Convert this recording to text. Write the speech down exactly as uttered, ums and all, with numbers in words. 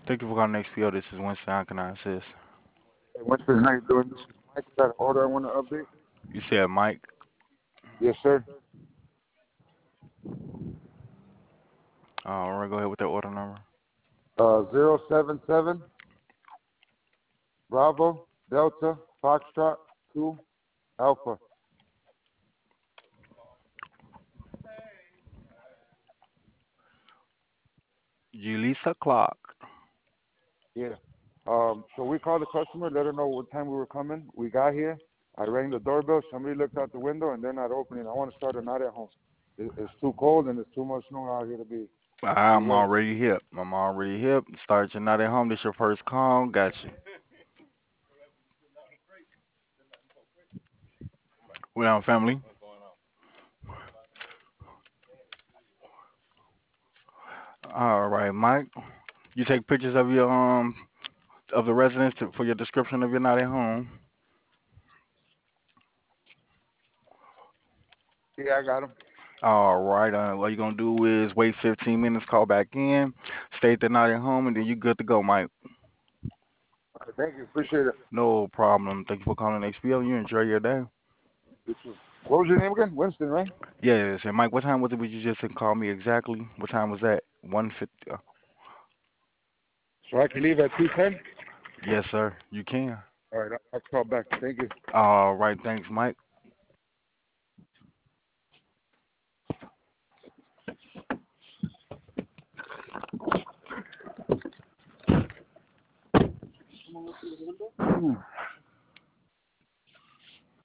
Thank you for calling X P O. This is Winston. How can I assist? Hey, Winston, how you doing? This is Mike. Got an order I want to update? You said Mike. Yes, sir. All right, go ahead with that order number. Uh, zero seven seven Bravo Delta Foxtrot two Alpha. Julissa Clark. Yeah. Um. So we called the customer, let her know what time we were coming. We got here. I rang the doorbell. Somebody looked out the window, and they're not opening. I want to start a night at home. It, it's too cold, and there's too much snow out here to be be I'm wet. already hip. I'm already hip. Start your night at home. This your first call. Got you. We on family. All right, Mike. You take pictures of your um of the residence to, for your description of your night at home. Yeah, I got them. All right. Uh, what you're gonna do is wait fifteen minutes, call back in, stay the night at home, and then you good to go, Mike. All right, thank you. Appreciate it. No problem. Thank you for calling H B O. You enjoy your day. You too. What was your name again? Winston, right? Yes, and Mike, what time was it? Would you just call me exactly? What time was that? One fifty. Uh, So I can leave at two ten. yes, sir. You can. All right, I'll I'll call back. Thank you. All right. Thanks, Mike.